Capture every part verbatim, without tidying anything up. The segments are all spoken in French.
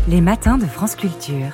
Les matins de France Culture.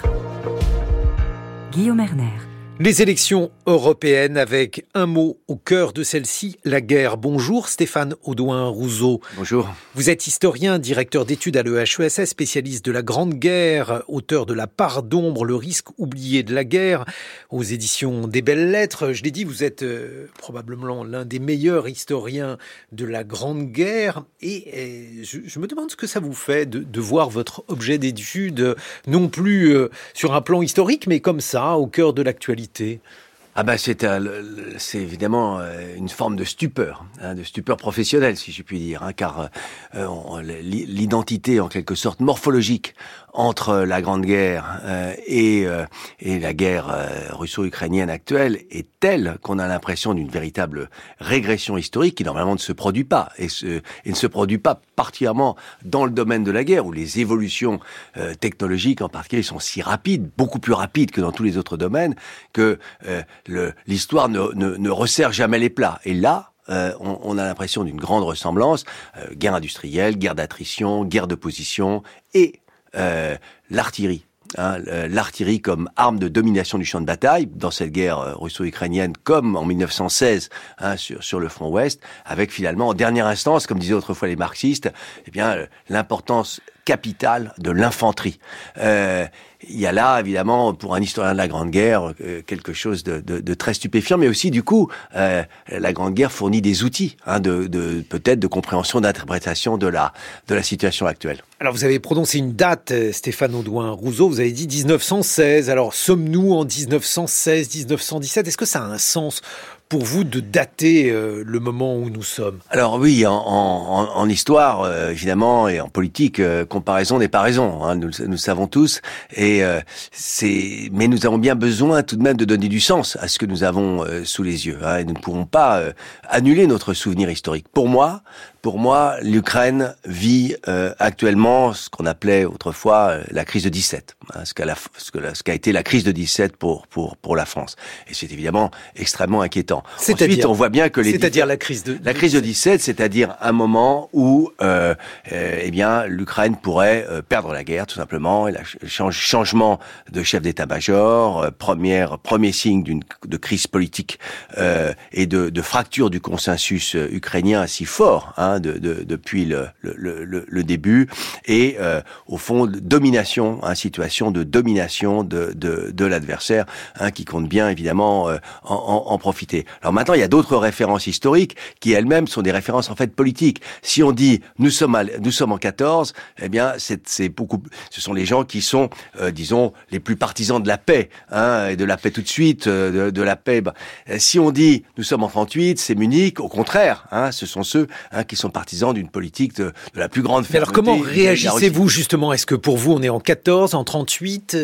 Guillaume Erner. Les élections européennes avec un mot au cœur de celle-ci, la guerre. Bonjour Stéphane Audouin-Rousseau. Bonjour. Vous êtes historien, directeur d'études à l'E H E S S, spécialiste de la Grande Guerre, auteur de La part d'ombre, le risque oublié de la guerre, aux éditions des Belles Lettres. Je l'ai dit, vous êtes euh, probablement l'un des meilleurs historiens de la Grande Guerre. Et euh, je, je me demande ce que ça vous fait de, de voir votre objet d'étude, non plus euh, sur un plan historique, mais comme ça, au cœur de l'actualité. Ah ben c'est, un, c'est évidemment une forme de stupeur, hein, de stupeur professionnelle si je puis dire, hein, car euh, on, l'identité en quelque sorte morphologique entre la Grande Guerre euh, et, euh, et la guerre euh, russo-ukrainienne actuelle est telle qu'on a l'impression d'une véritable régression historique qui normalement ne se produit pas, et, ce, et ne se produit pas particulièrement dans le domaine de la guerre où les évolutions euh, technologiques en particulier sont si rapides, beaucoup plus rapides que dans tous les autres domaines, que euh, le, l'histoire ne, ne, ne resserre jamais les plats. Et là, Euh, on, on a l'impression d'une grande ressemblance, euh, guerre industrielle, guerre d'attrition, guerre de position et euh, l'artillerie. Hein, l'artillerie comme arme de domination du champ de bataille dans cette guerre russo-ukrainienne comme en mille neuf cent seize hein, sur, sur le front ouest, avec finalement en dernière instance, comme disaient autrefois les marxistes, eh bien l'importance capitale de l'infanterie. Euh, il y a là, évidemment, pour un historien de la Grande Guerre, euh, quelque chose de, de, de très stupéfiant, mais aussi, du coup, euh, la Grande Guerre fournit des outils, hein, de, de, peut-être de compréhension, d'interprétation de la, de la situation actuelle. Alors, vous avez prononcé une date, Stéphane Audouin-Rousseau, vous avez dit dix-neuf cent seize. Alors, sommes-nous en dix-neuf cent seize, dix-neuf cent dix-sept? Est-ce que ça a un sens pour vous de dater euh, le moment où nous sommes? Alors oui, en, en, en histoire, euh, évidemment, et en politique, euh, comparaison n'est pas raison, hein, nous, nous le savons tous. Et euh, c'est, mais nous avons bien besoin tout de même de donner du sens à ce que nous avons euh, sous les yeux. Hein, et nous ne pourrons pas euh, annuler notre souvenir historique. Pour moi, pour moi, l'Ukraine vit euh, actuellement ce qu'on appelait autrefois euh, la crise de dix-sept, hein, ce qu'a la, ce que la, ce qu'a été la crise de dix-sept pour pour pour la France. Et c'est évidemment extrêmement inquiétant. C'est-à-dire, Ensuite, on voit bien que les c'est-à-dire la crise de la crise de dix-sept, c'est-à-dire un moment où euh, euh, eh bien l'Ukraine pourrait euh, perdre la guerre tout simplement, et la change, changement de chef d'état-major, euh, première premier signe d'une de crise politique euh, et de, de fracture du consensus euh, ukrainien si fort hein, de, de, depuis le, le, le, le début, et euh, au fond domination, hein, situation de domination de, de, de l'adversaire, hein, qui compte bien évidemment euh, en, en, en profiter. Alors maintenant, il y a d'autres références historiques qui elles-mêmes sont des références en fait politiques. Si on dit nous sommes à, nous sommes en quatorze, eh bien c'est, c'est beaucoup. Ce sont les gens qui sont, euh, disons, les plus partisans de la paix, hein, et de la paix tout de suite, euh, de, de la paix. Bah, si on dit nous sommes en trente-huit, c'est Munich. Au contraire, hein, ce sont ceux hein, qui sont partisans d'une politique de, de la plus grande fermeté. Mais alors comment réagissez-vous justement? Est-ce que pour vous on est en quatorze, en trente-huit?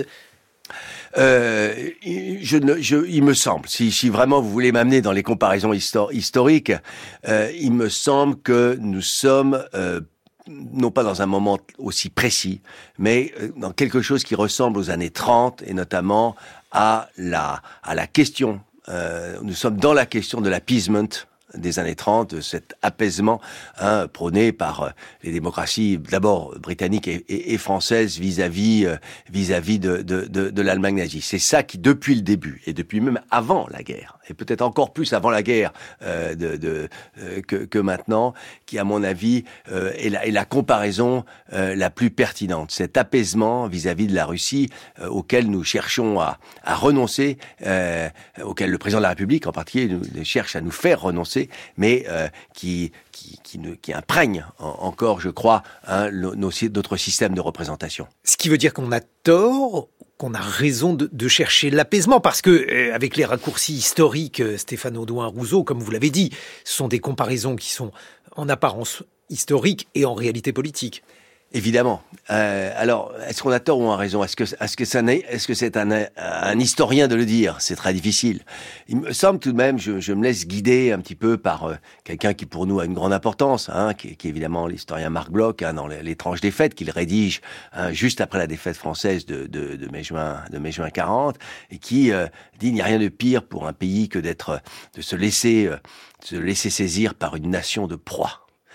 Euh, je ne, je, il me semble, si, si vraiment vous voulez m'amener dans les comparaisons histor- historiques, euh, il me semble que nous sommes euh, non pas dans un moment aussi précis, mais dans quelque chose qui ressemble aux années trente, et notamment à la, à la question, euh, nous sommes dans la question de l'appeasement des années trente, de cet apaisement hein, prôné par euh, les démocraties d'abord britanniques et, et, et françaises vis-à-vis euh, vis-à-vis de, de, de, de l'Allemagne nazie. C'est ça qui, depuis le début et depuis même avant la guerre, et peut-être encore plus avant la guerre euh, de, de, euh, que, que maintenant, qui à mon avis euh, est, la, est la comparaison euh, la plus pertinente. Cet apaisement vis-à-vis de la Russie euh, auquel nous cherchons à, à renoncer, euh, auquel le président de la République en particulier nous, cherche à nous faire renoncer, mais euh, qui, qui, qui, ne, qui imprègne en, encore, je crois, hein, nos, notre système de représentation. Ce qui veut dire qu'on a tort, qu'on a raison de, de chercher l'apaisement, parce que, euh, avec les raccourcis historiques, euh, Stéphane Audouin-Rousseau, comme vous l'avez dit, ce sont des comparaisons qui sont en apparence historiques et en réalité politiques. Évidemment. Euh, alors, est-ce qu'on a tort ou on a raison? Est-ce que, est-ce que ça n'est, est-ce que c'est un, un historien de le dire? C'est très difficile. Il me semble tout de même, je, je me laisse guider un petit peu par euh, quelqu'un qui pour nous a une grande importance, hein, qui, qui est évidemment l'historien Marc Bloch, hein, dans l'étrange défaite qu'il rédige hein, juste après la défaite française de, de, de mai-juin, de mai-juin quarante, et qui euh, dit il n'y a rien de pire pour un pays que d'être, de se laisser, euh, de se laisser saisir par une nation de proie.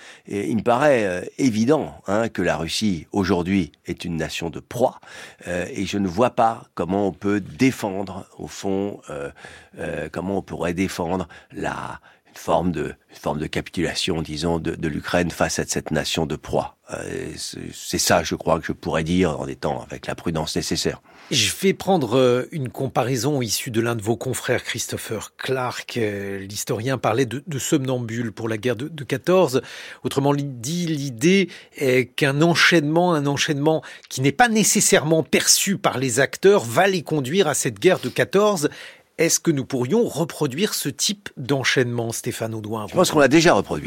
Et il me paraît euh, évident hein, que la Russie, aujourd'hui, est une nation de proie, euh, et je ne vois pas comment on peut défendre, au fond, euh, euh, comment on pourrait défendre la... Une forme de, une forme de capitulation, disons, de, de l'Ukraine face à cette nation de proie. Euh, c'est ça, je crois, que je pourrais dire en étant avec la prudence nécessaire. Je vais prendre une comparaison issue de l'un de vos confrères, Christopher Clark. L'historien parlait de, de somnambule pour la guerre de, de quatorze. Autrement dit, l'idée est qu'un enchaînement, un enchaînement qui n'est pas nécessairement perçu par les acteurs, va les conduire à cette guerre de quatorze. Est-ce que nous pourrions reproduire ce type d'enchaînement, Stéphane Audouin? Je pense qu'on l'a déjà reproduit.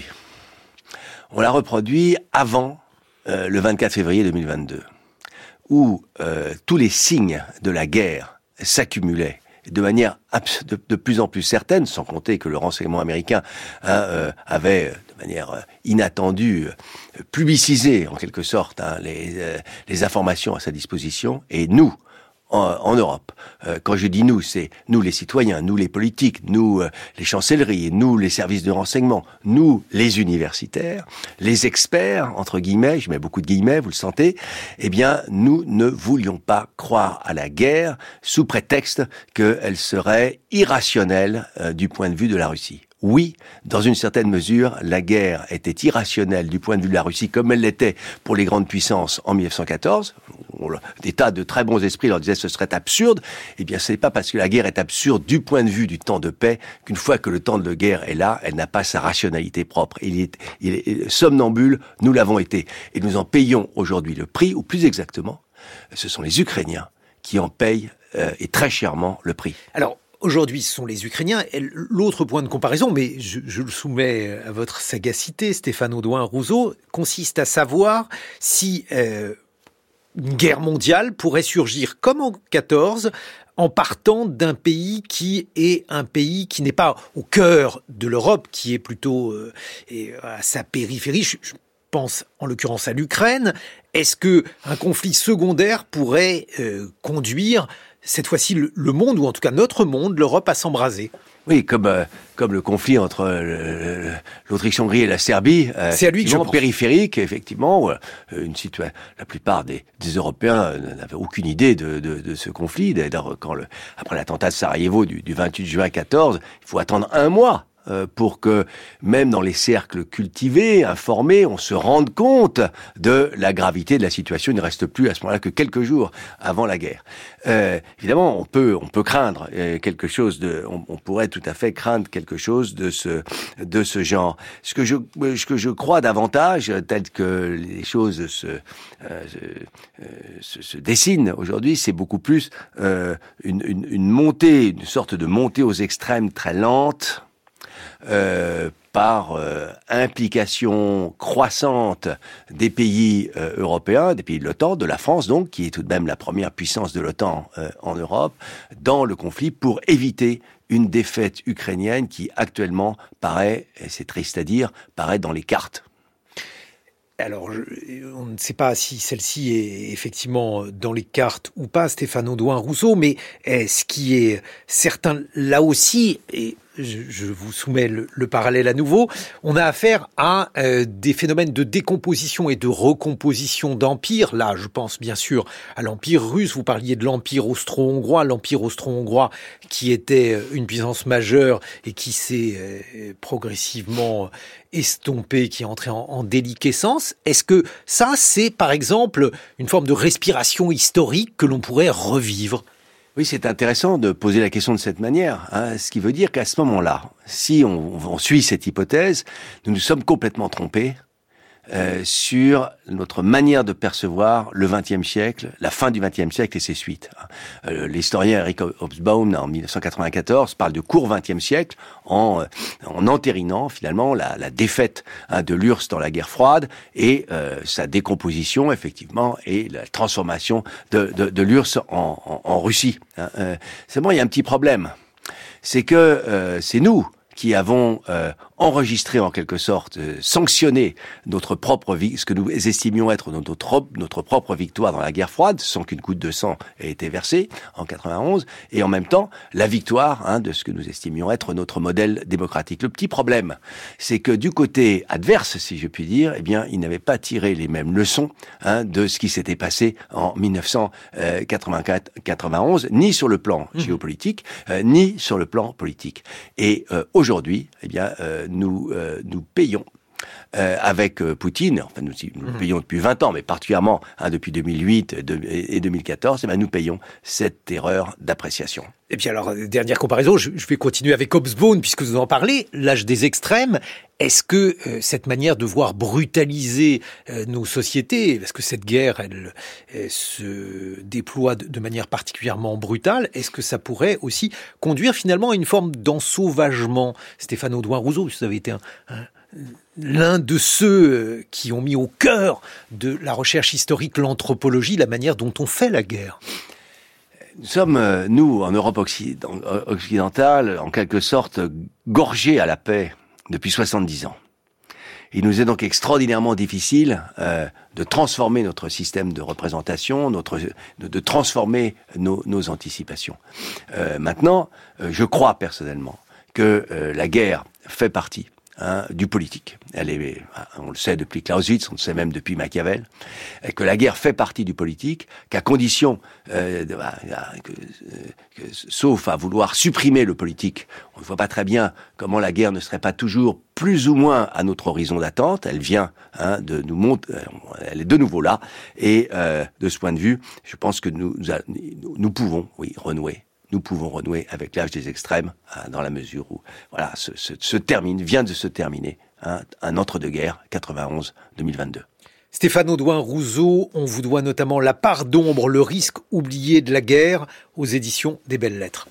On l'a reproduit avant euh, le vingt-quatre février deux mille vingt-deux, où euh, tous les signes de la guerre s'accumulaient de manière de, de plus en plus certaine, sans compter que le renseignement américain hein, euh, avait, de manière inattendue, euh, publicisé en quelque sorte hein, les, euh, les informations à sa disposition, et nous, En, en Europe. Euh, quand je dis nous, c'est nous les citoyens, nous les politiques, nous euh, les chancelleries, nous les services de renseignement, nous les universitaires, les experts, entre guillemets, je mets beaucoup de guillemets, vous le sentez, eh bien, nous ne voulions pas croire à la guerre sous prétexte qu'elle serait irrationnelle euh, du point de vue de la Russie. Oui, dans une certaine mesure, la guerre était irrationnelle du point de vue de la Russie, comme elle l'était pour les grandes puissances en mille neuf cent quatorze. Des tas de très bons esprits leur disaient que ce serait absurde. Eh bien, ce n'est pas parce que la guerre est absurde du point de vue du temps de paix qu'une fois que le temps de guerre est là, elle n'a pas sa rationalité propre. Il est, il est somnambule, nous l'avons été. Et nous en payons aujourd'hui le prix, ou plus exactement, ce sont les Ukrainiens qui en payent, euh, et très chèrement, le prix. Alors, aujourd'hui, ce sont les Ukrainiens. L'autre point de comparaison, mais je, je le soumets à votre sagacité, Stéphane Audouin-Rousseau, consiste à savoir si euh, une guerre mondiale pourrait surgir comme en quatorze, en partant d'un pays qui est un pays qui n'est pas au cœur de l'Europe, qui est plutôt euh, à sa périphérie. Je, je pense en l'occurrence à l'Ukraine. Est-ce que un conflit secondaire pourrait euh, conduire cette fois-ci le, le monde, ou en tout cas notre monde, l'Europe, à s'embraser? Oui, comme euh, comme le conflit entre euh, l'Autriche-Hongrie et la Serbie, euh, c'est à lui que je pense. Périphérique, effectivement, euh, une situation. La plupart des, des Européens n'avaient aucune idée de, de, de ce conflit. D'ailleurs, quand le, après l'attentat de Sarajevo du, du vingt-huit juin quatorze, il faut attendre un mois pour que, même dans les cercles cultivés, informés, on se rende compte de la gravité de la situation. Il ne reste plus à ce moment-là que quelques jours avant la guerre. Euh, évidemment, on peut, on peut craindre quelque chose de, on, on pourrait tout à fait craindre quelque chose de ce, de ce genre. Ce que je, ce que je crois davantage, tel que les choses se, euh, se, se dessinent aujourd'hui, c'est beaucoup plus euh, une, une, une montée, une sorte de montée aux extrêmes très lente. Euh, par euh, implication croissante des pays euh, européens, des pays de l'OTAN, de la France donc, qui est tout de même la première puissance de l'OTAN euh, en Europe, dans le conflit pour éviter une défaite ukrainienne qui actuellement paraît, et c'est triste à dire, paraît dans les cartes. Alors, je, on ne sait pas si celle-ci est effectivement dans les cartes ou pas, Stéphane Audouin-Rousseau, mais ce qui est certain là aussi, et je, je vous soumets le, le parallèle à nouveau, on a affaire à euh, des phénomènes de décomposition et de recomposition d'empires. Là, je pense bien sûr à l'empire russe, vous parliez de l'empire austro-hongrois, l'empire austro-hongrois qui était une puissance majeure et qui s'est euh, progressivement estompé, qui est entré en, en déliquescence. Est-ce que ça, c'est par exemple une forme de respiration historique que l'on pourrait revivre ? Oui, c'est intéressant de poser la question de cette manière, hein, ce qui veut dire qu'à ce moment-là, si on, on suit cette hypothèse, nous nous sommes complètement trompés euh, sur notre manière de percevoir le vingtième siècle, la fin du vingtième siècle et ses suites. Euh, l'historien Eric Hobsbawm, en dix-neuf cent quatre-vingt-quatorze, parle de court vingtième siècle en, en entérinant finalement la, la défaite hein, de l'U R S S dans la guerre froide et euh, sa décomposition, effectivement, et la transformation de, de, de l'U R S S en, en, en Russie. Hein. Euh, seulement, il y a un petit problème. C'est que euh, c'est nous qui avons euh, enregistré en quelque sorte, euh, sanctionné notre propre vie, ce que nous estimions être notre, notre propre victoire dans la guerre froide, sans qu'une goutte de sang ait été versée en quatre-vingt-onze, et en même temps la victoire hein, de ce que nous estimions être notre modèle démocratique. Le petit problème, c'est que du côté adverse, si je puis dire, eh bien, ils n'avaient pas tiré les mêmes leçons hein, de ce qui s'était passé en dix-neuf cent quatre-vingt-quatre quatre-vingt-onze, ni sur le plan mmh. géopolitique, euh, ni sur le plan politique. Et euh, aujourd'hui, eh bien, euh, nous euh, nous payons. Euh, avec euh, Poutine, enfin nous, nous mmh. payons depuis vingt ans, mais particulièrement hein, depuis deux mille huit et deux mille quatorze, eh bien, nous payons cette erreur d'appréciation. Et puis alors, dernière comparaison, je, je vais continuer avec Hobsbawm, puisque vous en parlez, l'âge des extrêmes. Est-ce que euh, cette manière de voir brutaliser euh, nos sociétés, parce que cette guerre, elle, elle se déploie de, de manière particulièrement brutale, est-ce que ça pourrait aussi conduire finalement à une forme d'ensauvagement? Stéphane Audouin-Rousseau, vous avez été un... un l'un de ceux qui ont mis au cœur de la recherche historique, l'anthropologie, la manière dont on fait la guerre. Nous sommes, nous, en Europe occidentale, en quelque sorte, gorgés à la paix depuis soixante-dix ans. Il nous est donc extraordinairement difficile euh, de transformer notre système de représentation, notre, de, de transformer nos, nos anticipations. Euh, maintenant, euh, je crois personnellement que euh, la guerre fait partie Hein, du politique. Elle est, on le sait depuis Clausewitz, on le sait même depuis Machiavel, et que la guerre fait partie du politique, qu'à condition, euh, de, bah, que, que, sauf à vouloir supprimer le politique, on ne voit pas très bien comment la guerre ne serait pas toujours plus ou moins à notre horizon d'attente. Elle vient hein, de nous montrer, elle est de nouveau là, et euh, de ce point de vue, je pense que nous, nous, nous pouvons, oui, renouer. Nous pouvons renouer avec l'âge des extrêmes, hein, dans la mesure où, voilà, se, se, se termine, vient de se terminer, hein, un entre-deux-guerres, quatre-vingt-onze deux mille vingt-deux. Stéphane Audouin-Rousseau, on vous doit notamment La part d'ombre, le risque oublié de la guerre, aux éditions des Belles Lettres.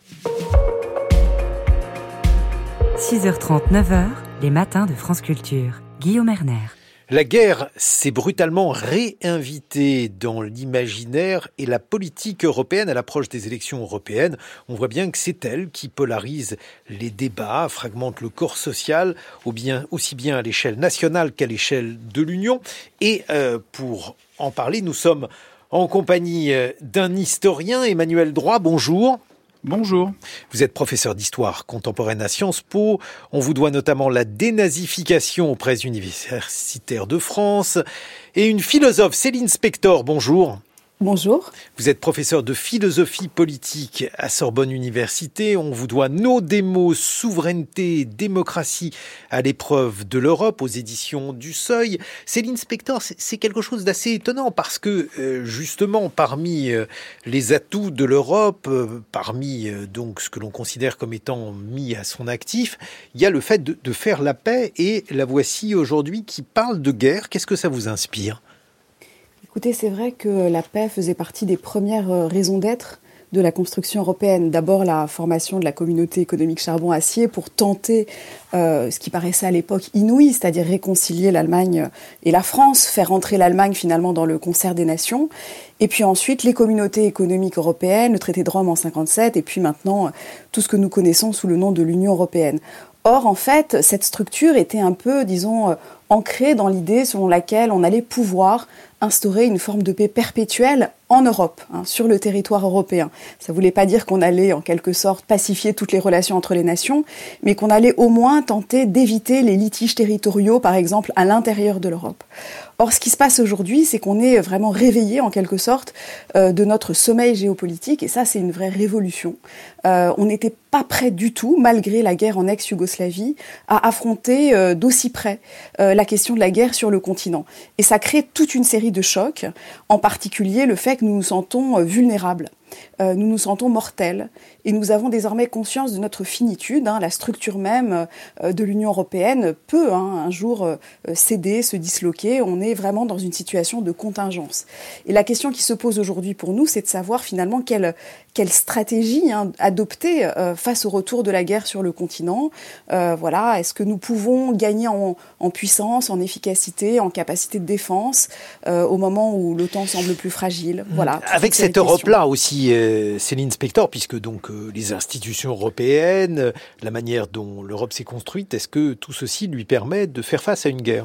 six heures trente, neuf heures, les matins de France Culture. Guillaume Erner. La guerre s'est brutalement réinvitée dans l'imaginaire et la politique européenne à l'approche des élections européennes. On voit bien que c'est elle qui polarise les débats, fragmente le corps social, aussi bien à l'échelle nationale qu'à l'échelle de l'Union. Et euh, pour en parler, nous sommes en compagnie d'un historien, Emmanuel Droit. Bonjour. Bonjour. Vous êtes professeur d'histoire contemporaine à Sciences Po. On vous doit notamment la dénazification aux presses universitaires de France. Et une philosophe, Céline Spector, bonjour. Bonjour. Vous êtes professeur de philosophie politique à Sorbonne Université. On vous doit Nos démos, souveraineté et démocratie à l'épreuve de l'Europe aux éditions du Seuil. Céline Spector, c'est quelque chose d'assez étonnant parce que euh, justement parmi euh, les atouts de l'Europe, euh, parmi euh, donc ce que l'on considère comme étant mis à son actif, il y a le fait de, de faire la paix et la voici aujourd'hui qui parle de guerre. Qu'est-ce que ça vous inspire ? Écoutez, c'est vrai que la paix faisait partie des premières raisons d'être de la construction européenne. D'abord, la formation de la communauté économique charbon-acier pour tenter euh, ce qui paraissait à l'époque inouï, c'est-à-dire réconcilier l'Allemagne et la France, faire entrer l'Allemagne finalement dans le concert des nations. Et puis ensuite, les communautés économiques européennes, le traité de Rome en cinquante-sept, et puis maintenant, tout ce que nous connaissons sous le nom de l'Union européenne. Or, en fait, cette structure était un peu, disons, ancrée dans l'idée selon laquelle on allait pouvoir instaurer une forme de paix perpétuelle en Europe, hein, sur le territoire européen. Ça ne voulait pas dire qu'on allait en quelque sorte pacifier toutes les relations entre les nations, mais qu'on allait au moins tenter d'éviter les litiges territoriaux, par exemple, à l'intérieur de l'Europe. Or, ce qui se passe aujourd'hui, c'est qu'on est vraiment réveillé, en quelque sorte, euh, de notre sommeil géopolitique, et ça, c'est une vraie révolution. Euh, on n'était pas prêt du tout, malgré la guerre en ex-Yougoslavie, à affronter euh, d'aussi près euh, la question de la guerre sur le continent. Et ça crée toute une série de chocs, en particulier le fait que nous nous sentons euh, vulnérables. Euh, nous nous sentons mortels et nous avons désormais conscience de notre finitude. Hein, la structure même euh, de l'Union européenne peut hein, un jour euh, céder, se disloquer. On est vraiment dans une situation de contingence. Et la question qui se pose aujourd'hui pour nous, c'est de savoir finalement quelle, quelle stratégie hein, adopter euh, face au retour de la guerre sur le continent. Euh, voilà, est-ce que nous pouvons gagner en, en puissance, en efficacité, en capacité de défense euh, au moment où l'OTAN semble plus fragile. Voilà. Avec cette Europe-là aussi, dit euh, Céline Spector, puisque donc euh, les institutions européennes, euh, la manière dont l'Europe s'est construite, est-ce que tout ceci lui permet de faire face à une guerre ?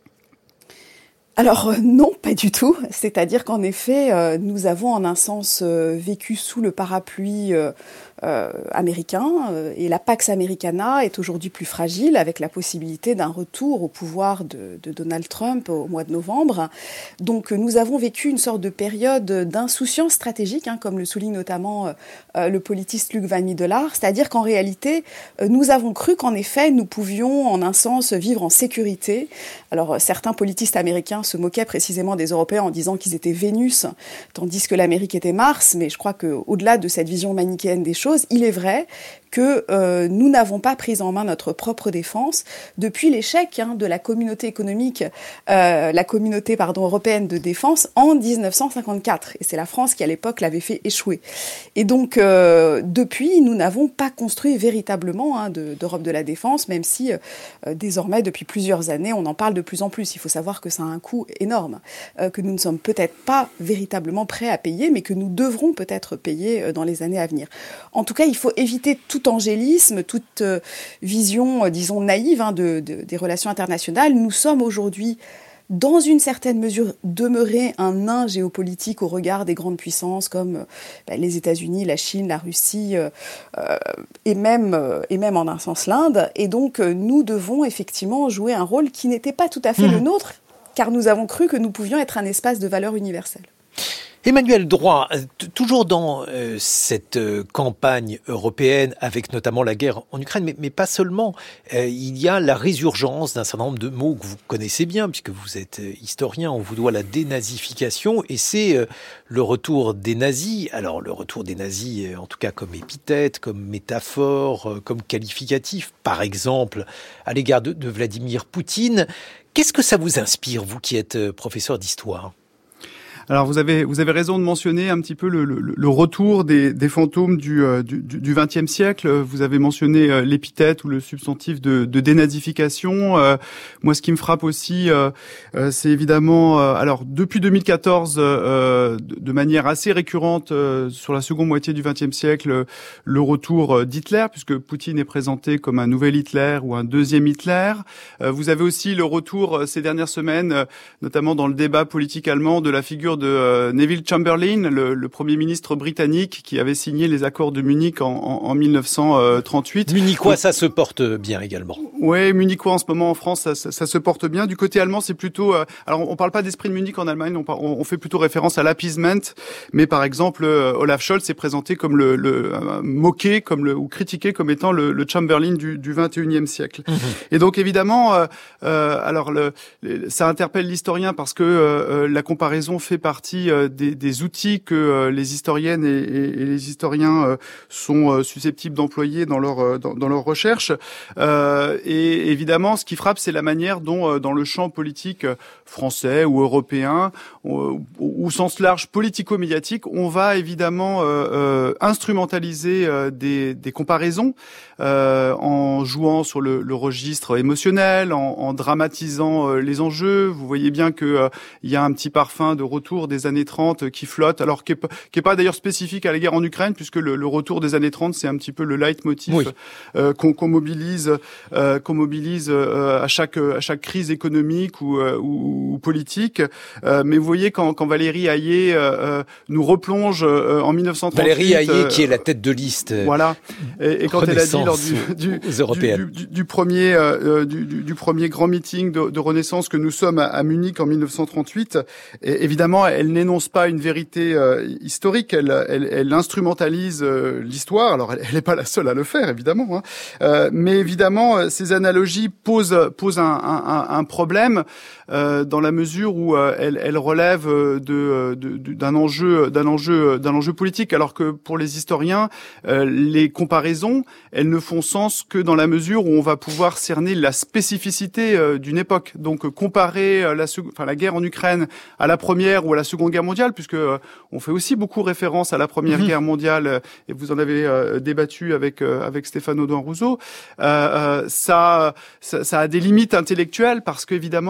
Alors euh, non, pas du tout. C'est-à-dire qu'en effet, euh, nous avons en un sens euh, vécu sous le parapluie euh, euh, américain euh, et la Pax Americana est aujourd'hui plus fragile avec la possibilité d'un retour au pouvoir de, de Donald Trump au mois de novembre. Donc euh, nous avons vécu une sorte de période d'insouciance stratégique, hein, comme le souligne notamment euh, le politiste Luc Van Middelaar, c'est-à-dire qu'en réalité, euh, nous avons cru qu'en effet, nous pouvions en un sens vivre en sécurité. Alors euh, certains politistes américains se moquaient précisément des Européens en disant qu'ils étaient Vénus, tandis que l'Amérique était Mars, mais je crois qu'au-delà de cette vision manichéenne des choses, il est vrai que euh, nous n'avons pas pris en main notre propre défense depuis l'échec hein, de la communauté économique, euh, la communauté pardon européenne de défense en dix-neuf cent cinquante-quatre. Et c'est la France qui à l'époque l'avait fait échouer. Et donc euh, depuis, nous n'avons pas construit véritablement hein, de, d'Europe de la défense, même si euh, désormais depuis plusieurs années, on en parle de plus en plus. Il faut savoir que ça a un coût énorme, euh, que nous ne sommes peut-être pas véritablement prêts à payer, mais que nous devrons peut-être payer euh, dans les années à venir. En tout cas, il faut éviter tout angélisme, toute euh, vision, euh, disons, naïve hein, de, de, des relations internationales. Nous sommes aujourd'hui, dans une certaine mesure, demeurés un nain géopolitique au regard des grandes puissances comme euh, bah, les États-Unis, la Chine, la Russie euh, euh, et, même, euh, et même en un sens l'Inde. Et donc, euh, nous devons effectivement jouer un rôle qui n'était pas tout à fait mmh. le nôtre, car nous avons cru que nous pouvions être un espace de valeurs universelles. Emmanuel Droit, t- toujours dans euh, cette euh, campagne européenne, avec notamment la guerre en Ukraine, mais, mais pas seulement, euh, il y a la résurgence d'un certain nombre de mots que vous connaissez bien, puisque vous êtes euh, historien, on vous doit la dénazification, et c'est euh, le retour des nazis. Alors le retour des nazis, euh, en tout cas comme épithète, comme métaphore, euh, comme qualificatif, par exemple, à l'égard de, de Vladimir Poutine. Qu'est-ce que ça vous inspire, vous qui êtes euh, professeur d'histoire ? Alors vous avez vous avez raison de mentionner un petit peu le, le, le retour des, des fantômes du du vingtième siècle. Vous avez mentionné l'épithète ou le substantif de, de dénazification. Euh, moi, ce qui me frappe aussi, euh, c'est évidemment, euh, alors depuis deux mille quatorze, euh, de, de manière assez récurrente euh, sur la seconde moitié du vingtième siècle, le retour d'Hitler, puisque Poutine est présenté comme un nouvel Hitler ou un deuxième Hitler. Euh, vous avez aussi le retour ces dernières semaines, notamment dans le débat politique allemand, de la figure de euh, Neville Chamberlain, le, le Premier ministre britannique qui avait signé les accords de Munich en, en, en mille neuf cent trente-huit. Munichois, ça se porte bien également. Oui, Munichois en ce moment en France, ça, ça, ça se porte bien. Du côté allemand, c'est plutôt... Euh, alors, on parle pas d'esprit de Munich en Allemagne, on, par, on, on fait plutôt référence à l'appeasement, mais par exemple, euh, Olaf Scholz est présenté comme le, le euh, moqué, comme le ou critiqué comme étant le, le Chamberlain du, du vingt et unième siècle. Mmh. Et donc, évidemment, euh, euh, alors le, le, ça interpelle l'historien parce que euh, la comparaison fait partie euh, des, des outils que euh, les historiennes et, et, et les historiens euh, sont euh, susceptibles d'employer dans leur euh, dans, dans leurs recherches. Euh, et évidemment, ce qui frappe, c'est la manière dont, euh, dans le champ politique français ou européen, ou, ou au sens large politico-médiatique, on va évidemment euh, euh, instrumentaliser euh, des, des comparaisons euh, en jouant sur le, le registre émotionnel, en, en dramatisant euh, les enjeux. Vous voyez bien que euh, il y a un petit parfum de retour des années trente qui flotte, alors qui est, qui est pas d'ailleurs spécifique à la guerre en Ukraine, puisque le, le retour des années trente, c'est un petit peu le leitmotiv oui. euh, qu'on, qu'on mobilise, euh, qu'on mobilise euh, à chaque à chaque crise économique ou, euh, ou, ou politique. Euh, mais vous voyez quand, quand Valérie Hayé euh, nous replonge euh, en mille neuf cent trente-huit. Valérie Hayé, euh, qui est la tête de liste. Euh, voilà. Et, et quand elle a dit lors du du, du, du, du premier euh, du, du, du premier grand meeting de, de Renaissance que nous sommes à, à Munich en mille neuf cent trente-huit, et évidemment, elle n'énonce pas une vérité euh, historique. Elle, elle, elle instrumentalise euh, l'histoire. Alors, elle n'est pas la seule à le faire, évidemment. Hein. Euh, mais évidemment, ces analogies posent posent un, un, un problème euh, dans la mesure où euh, elle, elle relève de, de, de d'un enjeu d'un enjeu d'un enjeu politique. Alors que pour les historiens, euh, les comparaisons, elles ne font sens que dans la mesure où on va pouvoir cerner la spécificité euh, d'une époque. Donc, comparer euh, la, enfin, la guerre en Ukraine à la première ou à la Seconde Guerre mondiale, puisque euh, on fait aussi beaucoup référence à la Première mmh. Guerre mondiale, euh, et vous en avez euh, débattu avec euh, avec Stéphane Audouin-Rousseau. Euh, euh, ça, ça, ça a des limites intellectuelles parce qu'évidemment, euh,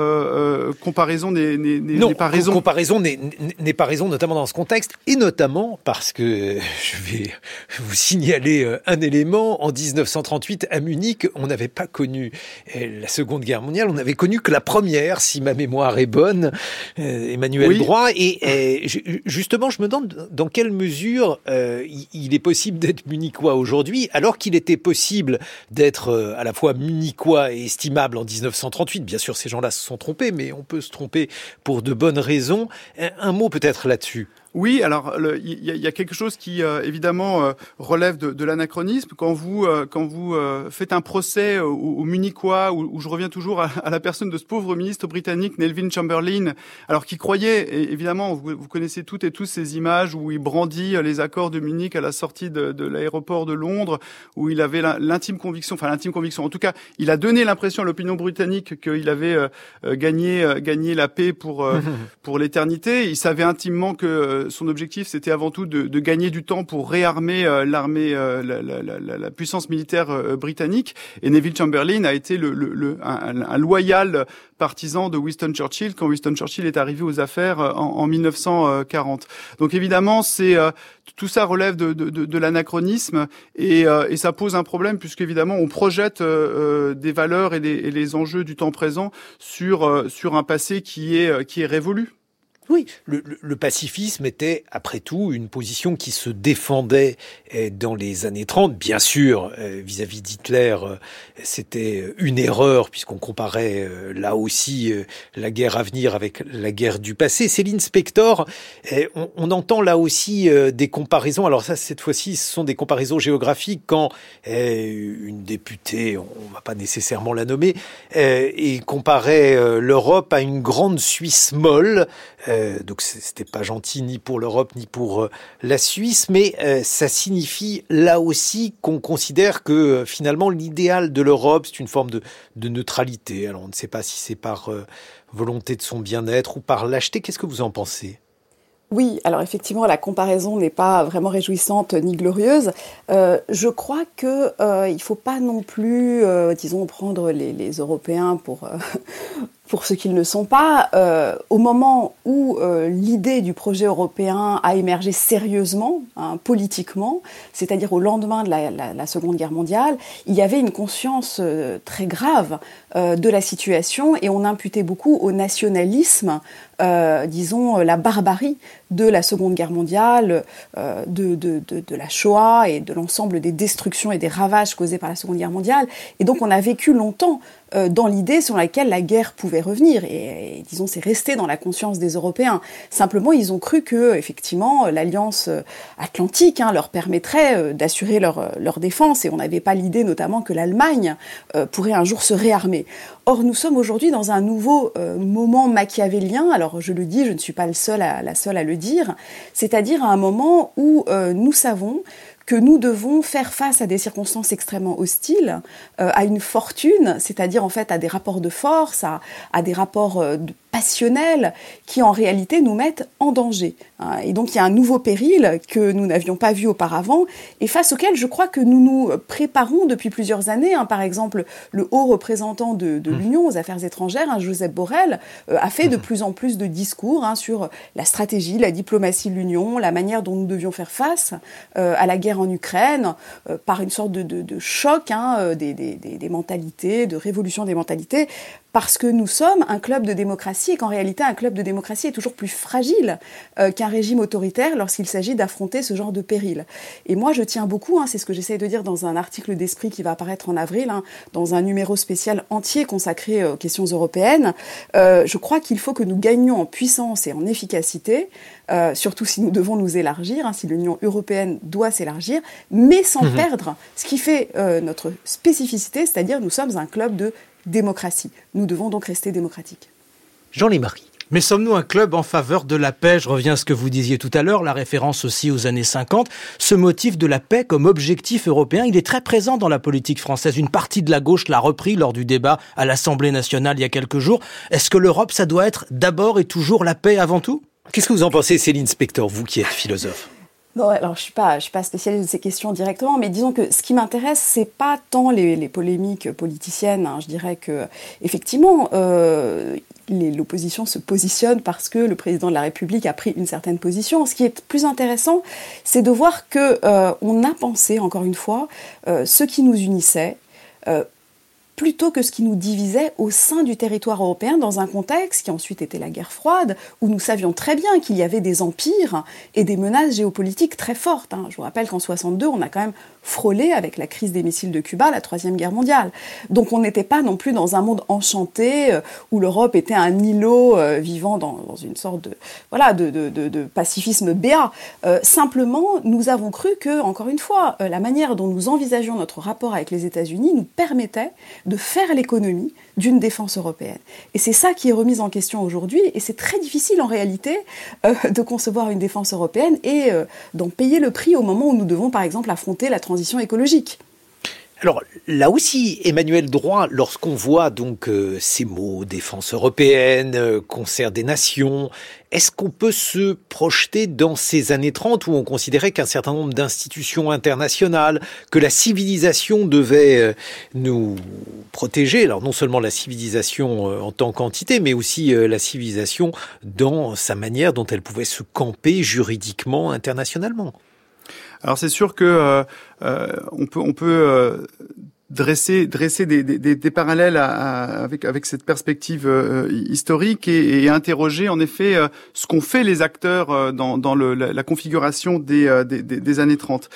euh, comparaison n'est, n'est, n'est, non, n'est pas raison. comparaison n'est, n'est pas raison, notamment dans ce contexte, et notamment parce que je vais vous signaler un élément. En dix-neuf cent trente-huit, à Munich, on n'avait pas connu la Seconde Guerre mondiale, on n'avait connu que la première, si ma mémoire est bonne, euh, Emmanuel oui. Droit. Et, et justement, je me demande dans quelle mesure euh, il est possible d'être munichois aujourd'hui, alors qu'il était possible d'être euh, à la fois munichois et estimable en dix-neuf cent trente-huit. Bien sûr, ces gens-là se sont trompés, mais on peut se tromper pour de bonnes raisons. Un, un mot peut-être là-dessus. Oui, alors il y, y a quelque chose qui euh, évidemment euh, relève de, de l'anachronisme. Quand vous euh, quand vous euh, faites un procès aux, aux Munichois, où, où je reviens toujours à, à la personne de ce pauvre ministre britannique Neville Chamberlain, alors qui croyait, et évidemment, vous, vous connaissez toutes et tous ces images où il brandit les accords de Munich à la sortie de, de l'aéroport de Londres, où il avait l'intime conviction, enfin l'intime conviction. En tout cas, il a donné l'impression à l'opinion britannique qu'il avait euh, gagné euh, gagné la paix pour euh, pour l'éternité. Il savait intimement que son objectif, c'était avant tout de, de gagner du temps pour réarmer euh, l'armée, euh, la, la, la, la puissance militaire euh, britannique. Et Neville Chamberlain a été le, le, le, un, un loyal partisan de Winston Churchill quand Winston Churchill est arrivé aux affaires en, en dix-neuf cent quarante. Donc évidemment, c'est euh, tout ça relève de, de, de, de l'anachronisme et, euh, et ça pose un problème puisqu'évidemment on projette euh, des valeurs et, des, et les enjeux du temps présent sur euh, sur un passé qui est qui est révolu. Oui, le, le, le pacifisme était, après tout, une position qui se défendait dans les années trente. Bien sûr, vis-à-vis d'Hitler, c'était une erreur, puisqu'on comparait là aussi la guerre à venir avec la guerre du passé. Céline Spector, on, on entend là aussi des comparaisons. Alors ça, cette fois-ci, ce sont des comparaisons géographiques quand une députée, on ne va pas nécessairement la nommer, et comparait l'Europe à une grande Suisse molle. Euh, donc c'était pas gentil ni pour l'Europe ni pour euh, la Suisse, mais euh, ça signifie là aussi qu'on considère que euh, finalement l'idéal de l'Europe c'est une forme de, de neutralité. Alors on ne sait pas si c'est par euh, volonté de son bien-être ou par lâcheté. Qu'est-ce que vous en pensez ? Oui, alors effectivement, la comparaison n'est pas vraiment réjouissante ni glorieuse. Euh, je crois que euh, il faut pas non plus, euh, disons, prendre les, les Européens pour euh, pour ce qu'ils ne sont pas. Euh, au moment où euh, l'idée du projet européen a émergé sérieusement, hein, politiquement, c'est-à-dire au lendemain de la, la, la Seconde Guerre mondiale, il y avait une conscience euh, très grave euh, de la situation et on imputait beaucoup au nationalisme, euh, disons, la barbarie de la Seconde Guerre mondiale, euh, de, de, de, de la Shoah et de l'ensemble des destructions et des ravages causés par la Seconde Guerre mondiale. Et donc on a vécu longtemps euh, dans l'idée sur laquelle la guerre pouvait revenir. Et, et disons, c'est resté dans la conscience des Européens. Simplement, ils ont cru que, effectivement, l'Alliance Atlantique hein, leur permettrait euh, d'assurer leur, leur défense. Et on n'avait pas l'idée, notamment, que l'Allemagne euh, pourrait un jour se réarmer. Or, nous sommes aujourd'hui dans un nouveau euh, moment machiavélien. Alors, je le dis, je ne suis pas le seul à, la seule à le dire. C'est-à-dire à un moment où euh, nous savons que nous devons faire face à des circonstances extrêmement hostiles, euh, à une fortune, c'est-à-dire en fait à des rapports de force, à, à des rapports euh, de passionnels qui en réalité nous mettent en danger. Hein. Et donc il y a un nouveau péril que nous n'avions pas vu auparavant et face auquel je crois que nous nous préparons depuis plusieurs années. Hein. Par exemple, le haut représentant de, de l'Union aux affaires étrangères, hein, Josep Borrell, euh, a fait de plus en plus de discours hein, sur la stratégie, la diplomatie de l'Union, la manière dont nous devions faire face euh, à la guerre en Ukraine, euh, par une sorte de, de, de choc hein, des, des, des mentalités, de révolution des mentalités, parce que nous sommes un club de démocratie et qu'en réalité, un club de démocratie est toujours plus fragile euh, qu'un régime autoritaire lorsqu'il s'agit d'affronter ce genre de péril. Et moi, je tiens beaucoup, hein, c'est ce que j'essaie de dire dans un article d'Esprit qui va apparaître en avril, hein, dans un numéro spécial entier consacré aux questions européennes. Euh, je crois qu'il faut que nous gagnions en puissance et en efficacité, euh, surtout si nous devons nous élargir, hein, si l'Union européenne doit s'élargir, mais sans mmh. perdre ce qui fait euh, notre spécificité, c'est-à-dire nous sommes un club de démocratie. Nous devons donc rester démocratiques. Jean Lémarie. Mais sommes-nous un club en faveur de la paix ? Je reviens à ce que vous disiez tout à l'heure, la référence aussi aux années cinquante. Ce motif de la paix comme objectif européen, il est très présent dans la politique française. Une partie de la gauche l'a repris lors du débat à l'Assemblée nationale il y a quelques jours. Est-ce que l'Europe, ça doit être d'abord et toujours la paix avant tout ? Qu'est-ce que vous en pensez, Céline Spector, vous qui êtes philosophe ? Non, alors je suis pas, je suis pas spécialiste de ces questions directement, mais disons que ce qui m'intéresse, c'est pas tant les, les polémiques politiciennes. Hein. Je dirais que effectivement, euh, les, l'opposition se positionne parce que le président de la République a pris une certaine position. Ce qui est plus intéressant, c'est de voir que euh, on a pensé, encore une fois, euh, ce qui nous unissait, euh, plutôt que ce qui nous divisait au sein du territoire européen dans un contexte qui ensuite était la guerre froide, où nous savions très bien qu'il y avait des empires et des menaces géopolitiques très fortes. Hein. Je vous rappelle qu'en soixante-deux, on a quand même frôlé avec la crise des missiles de Cuba, la Troisième Guerre mondiale. Donc on n'était pas non plus dans un monde enchanté euh, où l'Europe était un îlot euh, vivant dans, dans une sorte de, voilà, de, de, de, de pacifisme béat. Euh, simplement, nous avons cru que, encore une fois, euh, la manière dont nous envisagions notre rapport avec les États-Unis nous permettait de faire l'économie d'une défense européenne. Et c'est ça qui est remis en question aujourd'hui, et c'est très difficile en réalité euh, de concevoir une défense européenne et euh, d'en payer le prix au moment où nous devons par exemple affronter la transition écologique. Alors là aussi, Emmanuel Droit, lorsqu'on voit donc euh, ces mots, défense européenne, euh, concert des nations, est-ce qu'on peut se projeter dans ces années trente où on considérait qu'un certain nombre d'institutions internationales, que la civilisation devait euh, nous protéger, alors non seulement la civilisation euh, en tant qu'entité, mais aussi euh, la civilisation dans sa manière dont elle pouvait se camper juridiquement, internationalement? Alors c'est sûr que euh, euh, on peut on peut euh, dresser dresser des, des, des parallèles à, à, avec avec cette perspective euh, historique et, et interroger en effet euh, ce qu'ont fait les acteurs euh, dans dans le, la, la configuration des, euh, des des années trente.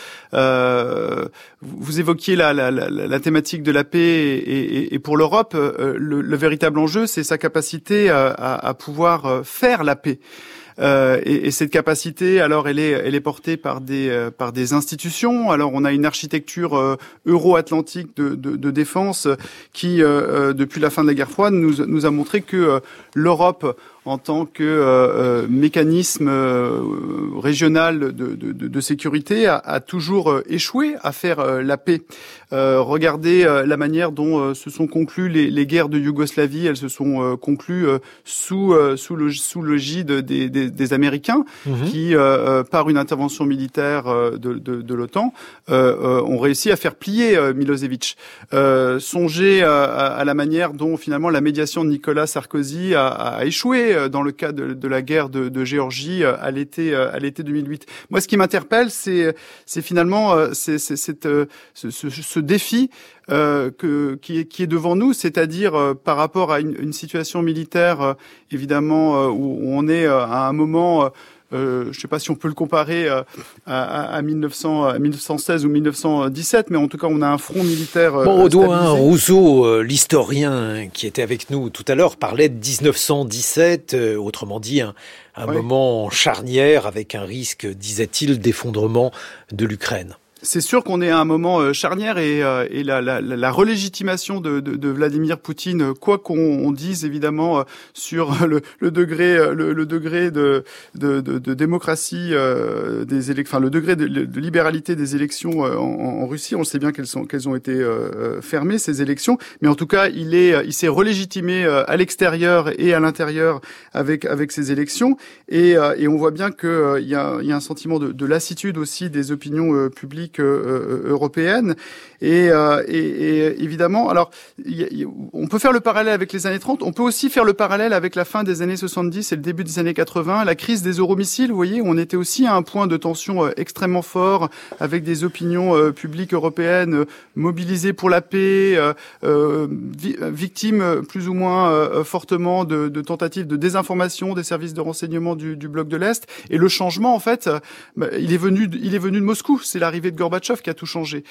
Euh, vous évoquiez la, la la la thématique de la paix et, et, et pour l'Europe, euh, le, le véritable enjeu, c'est sa capacité à, à, à pouvoir faire la paix. Euh, et, et cette capacité, alors, elle est, elle est portée par des, euh, par des institutions. Alors, on a une architecture euh, euro-atlantique de, de, de défense qui, euh, depuis la fin de la guerre froide, nous, nous a montré que euh, l'Europe, en tant que euh, mécanisme euh, régional de, de, de, de sécurité, a, a toujours euh, échoué à faire euh, la paix. Euh, regardez euh, la manière dont euh, se sont conclues les, les guerres de Yougoslavie. Elles se sont euh, conclues euh, sous euh, sous le sous l'égide des, des, des Américains, mmh. qui, euh, par une intervention militaire euh, de, de, de l'OTAN, euh, euh, ont réussi à faire plier euh, Milosevic. Euh, songez à, à la manière dont finalement la médiation de Nicolas Sarkozy a, a échoué dans le cas de, de la guerre de, de Géorgie à l'été à l'été deux mille huit. Moi, ce qui m'interpelle, c'est c'est finalement c'est, c'est, c'est, ce, ce, ce défi euh, que qui est qui est devant nous, c'est-à-dire euh, par rapport à une, une situation militaire euh, évidemment euh, où on est euh, à un moment euh, Euh, je ne sais pas si on peut le comparer euh, à, à, mille neuf cents, à mille neuf cent seize ou mille neuf cent dix-sept, mais en tout cas, on a un front militaire euh, bon, Audouin Rousseau, euh, l'historien qui était avec nous tout à l'heure, parlait de dix-neuf cent dix-sept, euh, autrement dit un, un oui. moment charnière avec un risque, disait-il, d'effondrement de l'Ukraine. C'est sûr qu'on est à un moment charnière et, euh, et la, la, la relégitimation de, de, de Vladimir Poutine, quoi qu'on on dise évidemment sur le, le degré, le, le degré de, de, de, de démocratie euh, des élections, enfin le degré de, de libéralité des élections en, en Russie, on sait bien qu'elles sont, qu'elles ont été euh, fermées ces élections, mais en tout cas il est, il s'est relégitimé à l'extérieur et à l'intérieur avec avec ces élections et, et on voit bien que euh, il y a, il y a un sentiment de, de lassitude aussi des opinions euh, publiques Euh, européenne et, euh, et, et évidemment alors y a, y a, on peut faire le parallèle avec les années trente, on peut aussi faire le parallèle avec la fin des années soixante-dix et le début des années quatre-vingts, la crise des euromissiles, vous voyez, on était aussi à un point de tension euh, extrêmement fort avec des opinions euh, publiques européennes euh, mobilisées pour la paix, euh, euh, vi- victimes plus ou moins euh, fortement de, de tentatives de désinformation des services de renseignement du, du bloc de l'Est, et le changement en fait euh, il est venu il est venu de Moscou, c'est l'arrivée de Gorbatchev qui a tout changé.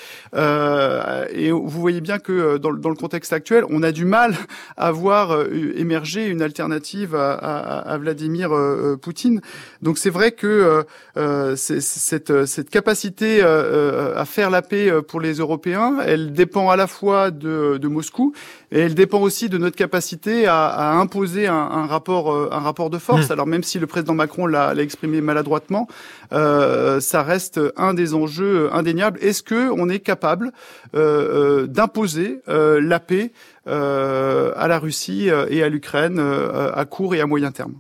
Euh, et vous voyez bien que dans, dans le contexte actuel, on a du mal à voir euh, émerger une alternative à, à, à Vladimir euh, Poutine. Donc c'est vrai que euh, c'est, cette, cette capacité euh, à faire la paix pour les Européens, elle dépend à la fois de, de Moscou, et elle dépend aussi de notre capacité à, à imposer un, un rapport, un rapport de force. Mmh. Alors même si le président Macron l'a, l'a exprimé maladroitement, euh, ça reste un des enjeux indéniable. Est-ce que on est capable euh, euh, d'imposer euh, la paix euh, à la Russie et à l'Ukraine euh, à court et à moyen terme?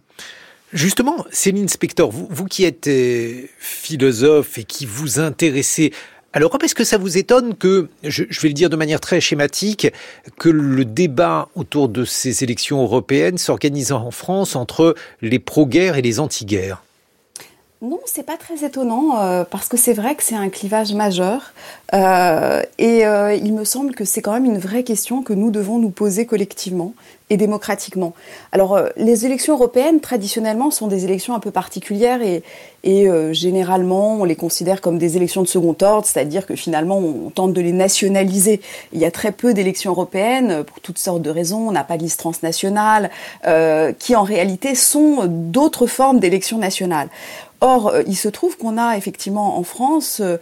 Justement, Céline Spector, vous, vous qui êtes euh, philosophe et qui vous intéressez À l'Europe, est-ce que ça vous étonne que, je, je vais le dire de manière très schématique, que le débat autour de ces élections européennes s'organise en France entre les pro-guerre et les anti-guerre ? Non, c'est pas très étonnant euh, parce que c'est vrai que c'est un clivage majeur euh, et euh, il me semble que c'est quand même une vraie question que nous devons nous poser collectivement et démocratiquement. Alors, euh, les élections européennes, traditionnellement, sont des élections un peu particulières et, et euh, généralement, on les considère comme des élections de second ordre, c'est-à-dire que finalement, on tente de les nationaliser. Il y a très peu d'élections européennes, pour toutes sortes de raisons. On n'a pas de liste transnationale, euh, qui en réalité sont d'autres formes d'élections nationales. Or, il se trouve qu'on a effectivement en France euh,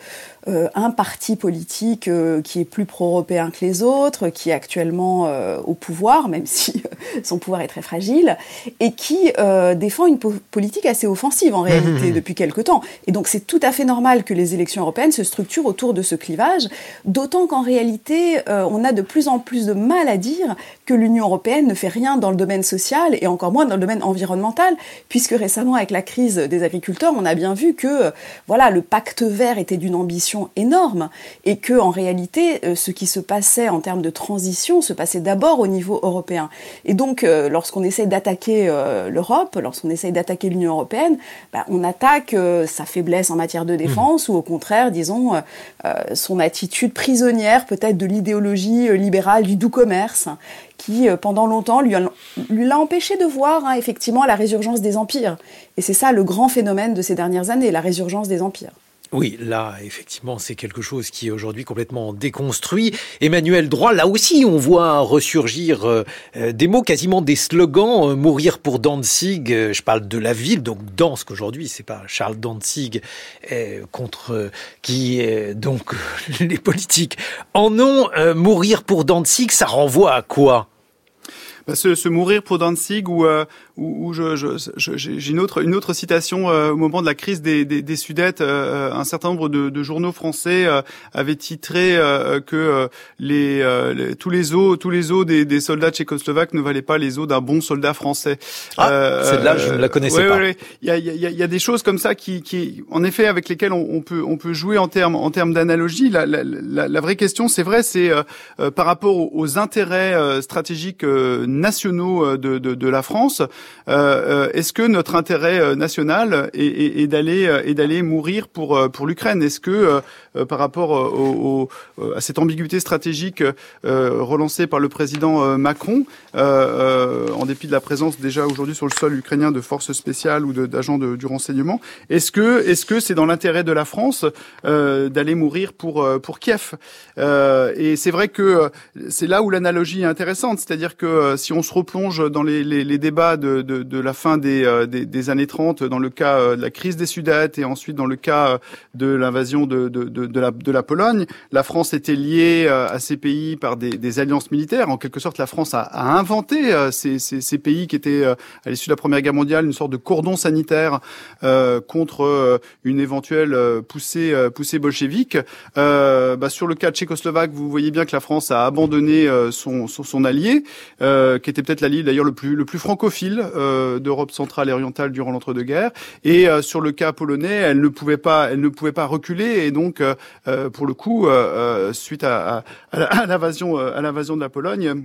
un parti politique euh, qui est plus pro-européen que les autres, qui est actuellement euh, au pouvoir, même si euh, son pouvoir est très fragile, et qui euh, défend une po- politique assez offensive en réalité mmh. depuis quelque temps. Et donc c'est tout à fait normal que les élections européennes se structurent autour de ce clivage, d'autant qu'en réalité, euh, on a de plus en plus de mal à dire que l'Union européenne ne fait rien dans le domaine social et encore moins dans le domaine environnemental, puisque récemment, avec la crise des agriculteurs, on a bien vu que voilà, le pacte vert était d'une ambition énorme et que en réalité, ce qui se passait en termes de transition se passait d'abord au niveau européen. Et donc, lorsqu'on essaye d'attaquer l'Europe, lorsqu'on essaye d'attaquer l'Union européenne, bah, on attaque sa faiblesse en matière de défense mmh. ou au contraire, disons, son attitude prisonnière peut-être de l'idéologie libérale du doux commerce, qui, pendant longtemps, lui, a, lui l'a empêché de voir hein, effectivement la résurgence des empires. Et c'est ça le grand phénomène de ces dernières années, la résurgence des empires. Oui, là, effectivement, c'est quelque chose qui est aujourd'hui complètement déconstruit. Emmanuel Droit, là aussi, on voit ressurgir euh, des mots, quasiment des slogans. Euh, mourir pour Danzig, euh, je parle de la ville, donc Dansk aujourd'hui, c'est pas Charles Danzig, euh, contre euh, qui, euh, donc, les politiques en ont. Euh, mourir pour Danzig, ça renvoie à quoi ? Bah, se, se mourir pour Danzig ou euh, où, où je, je, je, j'ai une autre une autre citation euh, au moment de la crise des, des, des Sudètes, euh, un certain nombre de, de journaux français euh, avaient titré euh, que euh, les, euh, les tous les os tous les os des, des soldats tchécoslovaques ne valaient pas les os d'un bon soldat français. Ah, euh, celle-là, je ne la connaissais ouais, pas. Ouais, il y a il y a il y a des choses comme ça qui qui en effet avec lesquelles on, on peut on peut jouer en termes en termes d'analogie. La, la, la, la vraie question, c'est vrai, c'est euh, euh, par rapport aux, aux intérêts euh, stratégiques euh, nationaux de, de, de la France. Euh, est-ce que notre intérêt national est, est, est d'aller est d'aller mourir pour pour l'Ukraine ? Est-ce que euh, par rapport au, au, à cette ambiguïté stratégique euh, relancée par le président euh, Macron, euh, euh, en dépit de la présence déjà aujourd'hui sur le sol ukrainien de forces spéciales ou de, d'agents de, du renseignement, est-ce que est-ce que c'est dans l'intérêt de la France euh, d'aller mourir pour pour Kiev ? euh, Et c'est vrai que c'est là où l'analogie est intéressante, c'est-à-dire que si on se replonge dans les, les, les débats de, de, de la fin des, euh, des, des années trente, dans le cas euh, de la crise des Sudètes et ensuite dans le cas euh, de l'invasion de, de, de, de, la, de la Pologne, la France était liée euh, à ces pays par des, des alliances militaires. En quelque sorte, la France a, a inventé euh, ces, ces, ces pays qui étaient, euh, à l'issue de la Première Guerre mondiale, une sorte de cordon sanitaire euh, contre euh, une éventuelle euh, poussée, euh, poussée bolchevique. Euh, bah, sur le cas tchécoslovaque, vous voyez bien que la France a abandonné euh, son, son, son allié, euh, qui était peut-être l'allié d'ailleurs le plus le plus francophile euh, d'Europe centrale et orientale durant l'entre-deux-guerres. Et euh, sur le cas polonais, elle ne pouvait pas elle ne pouvait pas reculer et donc euh, pour le coup euh, suite à, à, à l'invasion à l'invasion de la Pologne,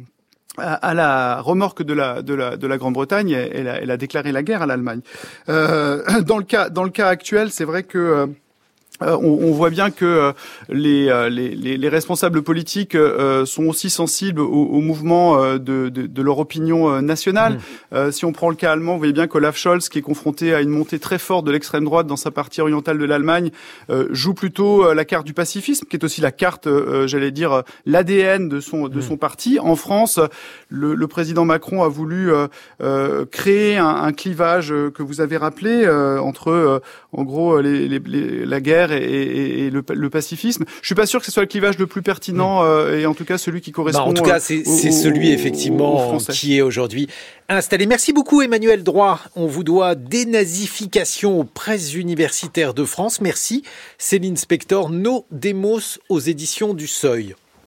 à la remorque de la de la de la Grande-Bretagne, elle a, elle a déclaré la guerre à l'Allemagne. Euh, dans le cas dans le cas actuel, c'est vrai que Euh, on, on voit bien que euh, les, euh, les, les responsables politiques euh, sont aussi sensibles au, au mouvement euh, de, de, de leur opinion euh, nationale. Mmh. Euh, si on prend le cas allemand, vous voyez bien qu'Olaf Scholz, qui est confronté à une montée très forte de l'extrême droite dans sa partie orientale de l'Allemagne, euh, joue plutôt euh, la carte du pacifisme, qui est aussi la carte, euh, j'allais dire, l'A D N de son de mmh. son parti. En France, le, le président Macron a voulu euh, euh, créer un, un clivage euh, que vous avez rappelé euh, entre, euh, en gros, les, les, les, la guerre Et, et, et le, le pacifisme. Je suis pas sûr que ce soit le clivage le plus pertinent euh, et en tout cas celui qui correspond. Bah en tout cas, c'est, au, c'est celui effectivement qui est aujourd'hui installé. Merci beaucoup Emmanuel Droit. On vous doit dénazification aux presses universitaires de France. Merci Céline Spector. Nos démos aux éditions du Seuil.